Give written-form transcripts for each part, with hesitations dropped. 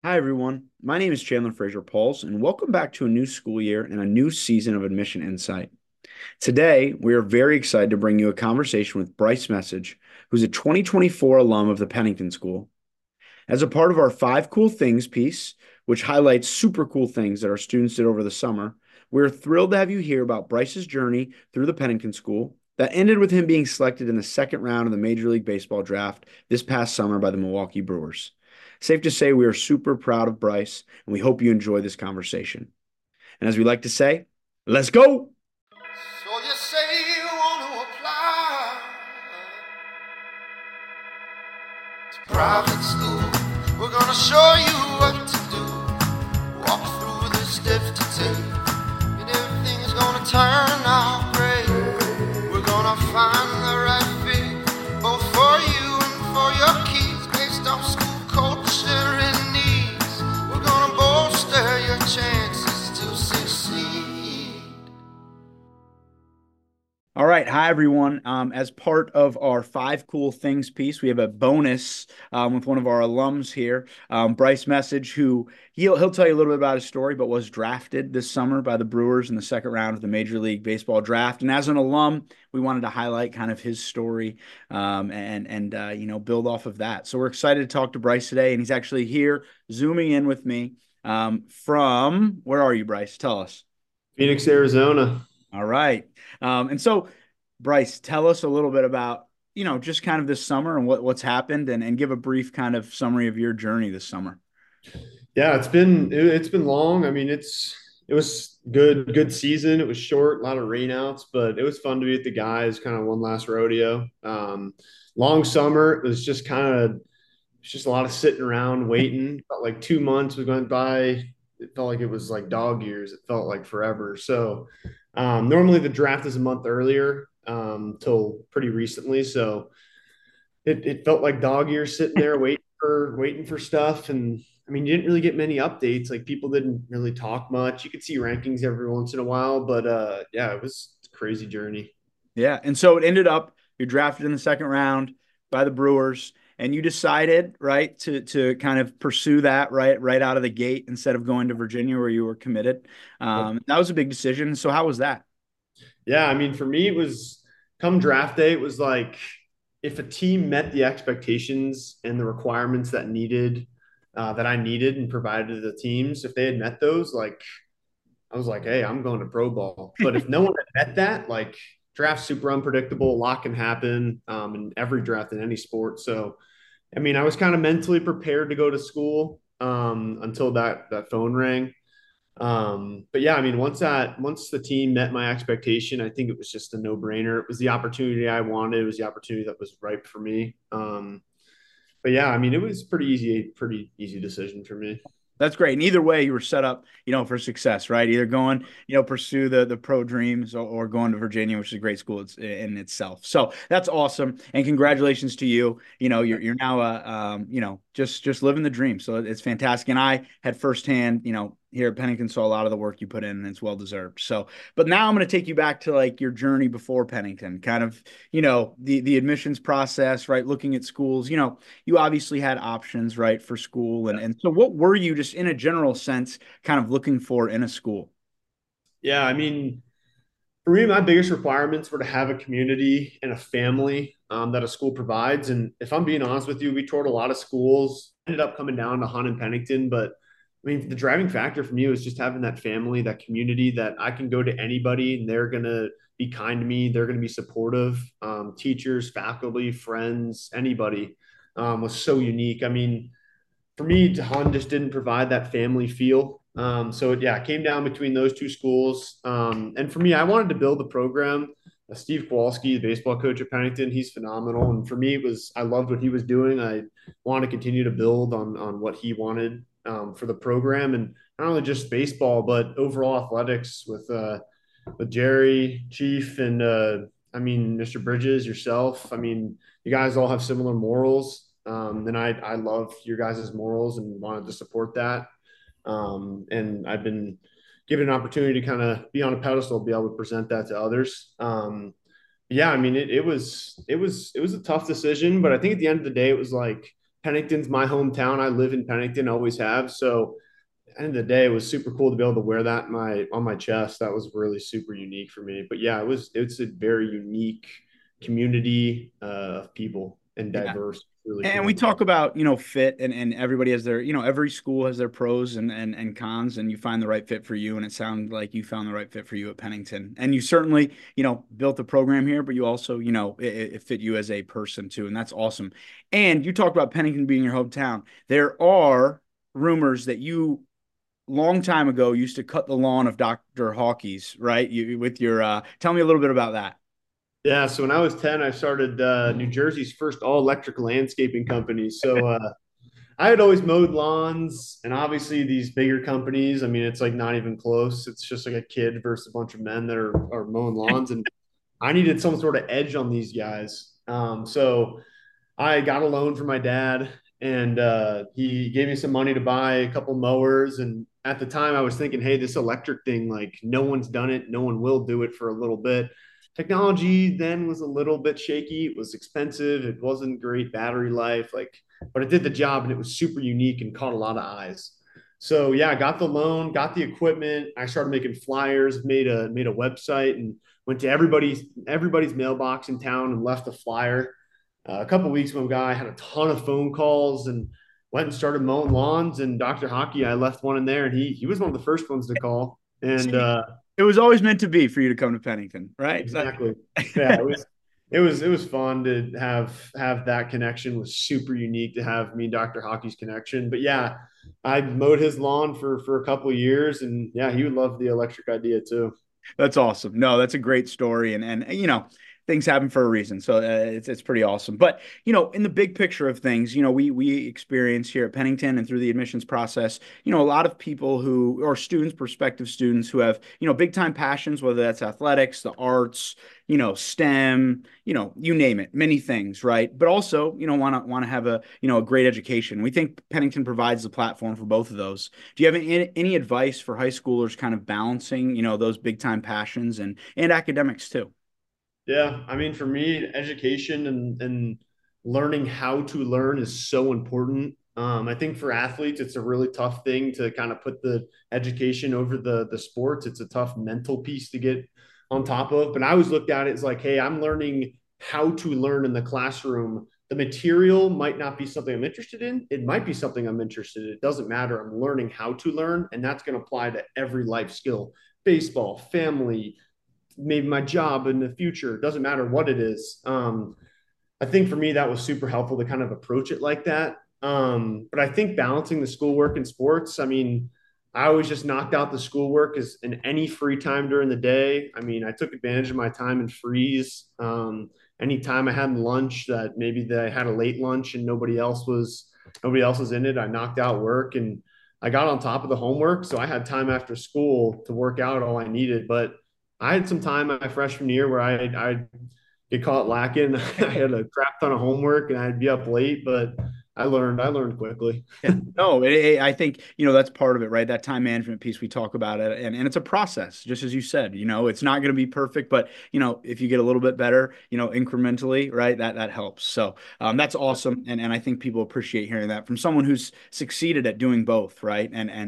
Hi, everyone. My name is Chandler Fraser Pauls, and welcome back to a new school year and a new season of Admission Insight. Today, we are very excited to bring you a conversation with Bryce Message, who's a 2024 alum of the Pennington School. As a part of our Five Cool Things piece, which highlights super cool things that our students did over the summer, we're thrilled to have you hear about Bryce's journey through the Pennington School that ended with him being selected in the second round of the Major League Baseball draft this past summer by the Milwaukee Brewers. Safe to say we are super proud of Bryce, and we hope you enjoy this conversation. And as we like to say, let's go! So you say you want to apply to private school. We're gonna show you what to do. Walk through the steps to take, and everything's gonna turn out great. We're gonna find the right fit, both for you and for your kids, based off school culture and needs. We're gonna bolster your chances to succeed. All right. Hi, everyone. As part of our Five Cool Things piece, we have a bonus with one of our alums here, Bryce Message, who he'll tell you a little bit about his story, but was drafted this summer by the Brewers in the second round of the Major League Baseball draft. And as an alum, we wanted to highlight kind of his story and build off of that. So we're excited to talk to Bryce today, and he's actually here zooming in with me from where are you, Bryce? Tell us. Phoenix, Arizona. All right. And so, Bryce, tell us a little bit about, just kind of this summer and what's happened and give a brief kind of summary of your journey this summer. Yeah, it's been long. I mean, it was good season. It was short, a lot of rainouts, but it was fun to be with the guys. Kind of one last rodeo. Long summer. It was just it's just a lot of sitting around waiting. Felt like 2 months was going by. It felt like it was like dog years. It felt like forever. So normally the draft is a month earlier till pretty recently. So it felt like dog years sitting there waiting for stuff. And I mean, you didn't really get many updates. Like people didn't really talk much. You could see rankings every once in a while, but yeah, it was a crazy journey. Yeah. And so it ended up you're drafted in the second round by the Brewers, and you decided, right, to kind of pursue that right out of the gate instead of going to Virginia where you were committed. That was a big decision. So how was that? Yeah, I mean, for me, it was come draft day, it was like if a team met the expectations and the requirements that I needed and provided to the teams, if they had met those, like I was like, hey, I'm going to pro ball. But if no one had met that, like draft's super unpredictable, a lot can happen in every draft in any sport. So, I mean, I was kind of mentally prepared to go to school until that phone rang. But yeah, I mean, once the team met my expectation, I think it was just a no brainer. It was the opportunity I wanted. It was the opportunity that was ripe for me. But yeah, I mean, it was pretty easy decision for me. That's great. And either way, you were set up, for success, right? Either going, pursue the pro dreams or going to Virginia, which is a great school in itself. So that's awesome. And congratulations to you. You're now just living the dream. So it's fantastic. And I had firsthand, here at Pennington saw a lot of the work you put in, and it's well deserved. So, but now I'm going to take you back to like your journey before Pennington, kind of, the admissions process, right? Looking at schools, you obviously had options, right, for school. And so what were you just in a general sense kind of looking for in a school? Yeah, I mean, for me, my biggest requirements were to have a community and a family that a school provides. And if I'm being honest with you, we toured a lot of schools, ended up coming down to Hunt and Pennington. But I mean, the driving factor for me was just having that family, that community that I can go to anybody and they're going to be kind to me. They're going to be supportive. Teachers, faculty, friends, anybody was so unique. I mean, for me, Hunt just didn't provide that family feel. So it came down between those two schools. And for me, I wanted to build a program. Steve Kowalski, the baseball coach at Pennington, he's phenomenal. And for me, I loved what he was doing. I want to continue to build on what he wanted for the program, and not only just baseball, but overall athletics with Jerry, Chief, and I mean, Mr. Bridges, yourself. I mean, you guys all have similar morals. And I love your guys' morals and wanted to support that. And I've been given an opportunity to kind of be on a pedestal, be able to present that to others. Yeah, I mean, it was a tough decision, but I think at the end of the day, it was like Pennington's my hometown. I live in Pennington, always have. So at the end of the day, it was super cool to be able to wear that on my chest. That was really super unique for me. But yeah, it's a very unique community of people and Yeah. diverse. Really And we cool. talk about, fit and everybody has their, every school has their pros and cons, and you find the right fit for you. And it sounds like you found the right fit for you at Pennington. And you certainly, built the program here, but you also, it fit you as a person too. And that's awesome. And you talked about Pennington being your hometown. There are rumors that you long time ago used to cut the lawn of Dr. Hawkey's, right? You with your tell me a little bit about that. Yeah, so when I was 10, I started New Jersey's first all electric landscaping company. So I had always mowed lawns, and obviously these bigger companies, I mean, it's like not even close. It's just like a kid versus a bunch of men that are mowing lawns. And I needed some sort of edge on these guys. So I got a loan from my dad, and he gave me some money to buy a couple mowers. And at the time, I was thinking, hey, this electric thing, like no one's done it, no one will do it for a little bit. Technology then was a little bit shaky. It was expensive. It wasn't great battery life, but it did the job, and it was super unique and caught a lot of eyes. So yeah, I got the loan, got the equipment. I started making flyers, made a website, and went to everybody's mailbox in town and left a flyer. A couple of weeks went by, I had a ton of phone calls and went and started mowing lawns. And Dr. Hockey, I left one in there, and he was one of the first ones to call. And See, it was always meant to be for you to come to Pennington, right? exactly, yeah, it was fun to have that connection. It was super unique to have me and Dr. Hockey's connection. But yeah, I mowed his lawn for a couple of years, and yeah, he would love the electric idea too. That's awesome. No, that's a great story, and things happen for a reason, so it's pretty awesome. But in the big picture of things, we experience here at Pennington and through the admissions process, a lot of people who are students, prospective students who have big time passions, whether that's athletics, the arts, STEM, you name it, many things, right? But also, want to have a great education. We think Pennington provides the platform for both of those. Do you have any advice for high schoolers kind of balancing, those big time passions and academics too? Yeah, I mean, for me, education and learning how to learn is so important. I think for athletes, it's a really tough thing to kind of put the education over the sports. It's a tough mental piece to get on top of. But I always looked at it as like, hey, I'm learning how to learn in the classroom. The material might not be something I'm interested in. It might be something I'm interested in. It doesn't matter. I'm learning how to learn, and that's going to apply to every life skill: baseball, family, maybe my job in the future. It doesn't matter what it is. I think for me, that was super helpful to kind of approach it like that. But I think balancing the schoolwork and sports, I mean, I always just knocked out the schoolwork as in any free time during the day. I mean, I took advantage of my time in freeze. Any time I had lunch that I had a late lunch and nobody else was in it, I knocked out work and I got on top of the homework. So I had time after school to work out all I needed. But I had some time my freshman year where I'd get caught lacking. I had a crap ton of homework and I'd be up late, but I learned quickly. Yeah. No, I think, that's part of it, right? That time management piece we talk about it, and it's a process, just as you said, it's not going to be perfect, but, if you get a little bit better, incrementally, right, that helps. So that's awesome. And I think people appreciate hearing that from someone who's succeeded at doing both, right?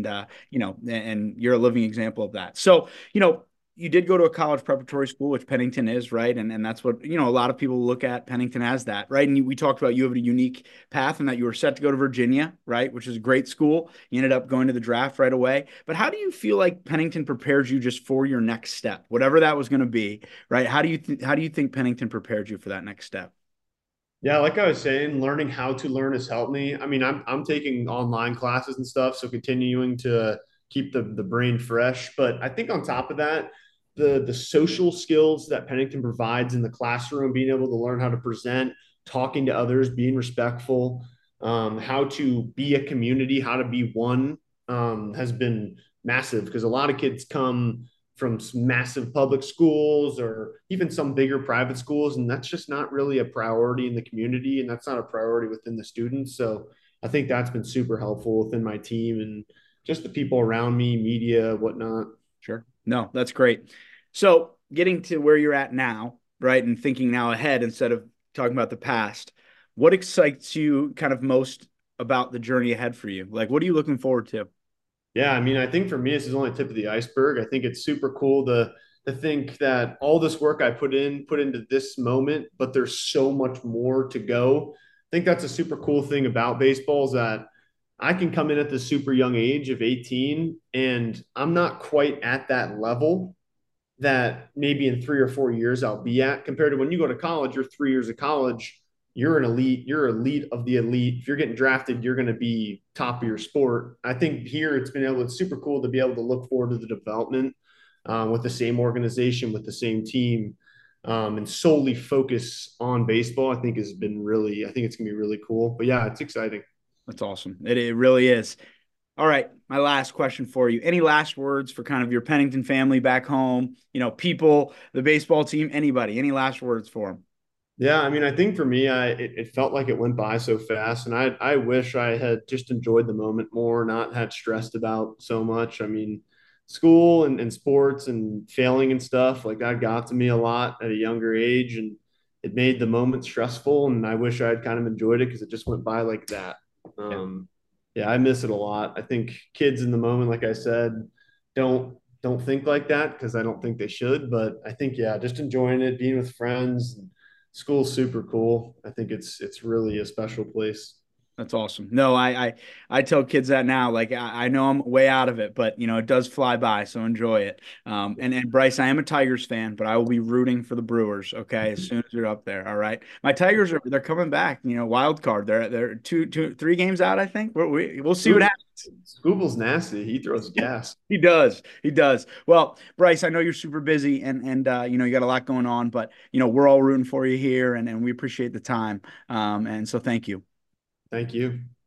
And you're a living example of that. So, you did go to a college preparatory school, which Pennington is, right? And that's what, a lot of people look at Pennington as that, right? And we talked about you have a unique path and that you were set to go to Virginia, right? Which is a great school. You ended up going to the draft right away. But how do you feel like Pennington prepares you just for your next step, whatever that was going to be, right? How do you think Pennington prepared you for that next step? Yeah, like I was saying, learning how to learn has helped me. I mean, I'm taking online classes and stuff, so continuing to keep the brain fresh. But I think on top of that, the social skills that Pennington provides in the classroom, being able to learn how to present, talking to others, being respectful, how to be a community, how to be one, has been massive because a lot of kids come from massive public schools or even some bigger private schools, and that's just not really a priority in the community, and that's not a priority within the students. So I think that's been super helpful within my team and just the people around me, media, whatnot. Sure. No, that's great. So getting to where you're at now, right, and thinking now ahead instead of talking about the past, What excites you kind of most about the journey ahead for you? Like, what are you looking forward to? Yeah, I mean, I think for me, this is only tip of the iceberg. I think it's super cool to think that all this work I put into this moment, but there's so much more to go. I think that's a super cool thing about baseball is that I can come in at the super young age of 18 and I'm not quite at that level that maybe in 3 or 4 years I'll be at compared to when you go to college, you're 3 years of college, you're elite of the elite. If you're getting drafted, you're going to be top of your sport. I think here it's super cool to be able to look forward to the development with the same organization, with the same team, and solely focus on baseball. I think it's going to be really cool. But yeah, it's exciting. That's awesome. It really is. All right, my last question for you. Any last words for kind of your Pennington family back home? People, the baseball team, anybody? Any last words for them? Yeah, I mean, I think for me, it felt like it went by so fast, and I wish I had just enjoyed the moment more, not had stressed about so much. I mean, school and sports and failing and stuff like that got to me a lot at a younger age, and it made the moment stressful. And I wish I had kind of enjoyed it because it just went by like that. Yeah, Um, yeah, I miss it a lot. I think kids in the moment, like I said, don't think like that because I don't think they should. But I think yeah, just enjoying it, being with friends. School's super cool. I think it's really a special place. that's awesome. No, I tell kids that now. Like I know I'm way out of it, but it does fly by, so enjoy it. And Bryce, I am a Tigers fan, but I will be rooting for the Brewers. Okay, as soon as you're up there. All right, my Tigers they're coming back. Wild card. They're 3 games out. I think we'll see what Scoop, happens. Scooble's nasty. He throws gas. He does. He does. Well, Bryce, I know you're super busy and you got a lot going on, but we're all rooting for you here and we appreciate the time. And so thank you. Thank you.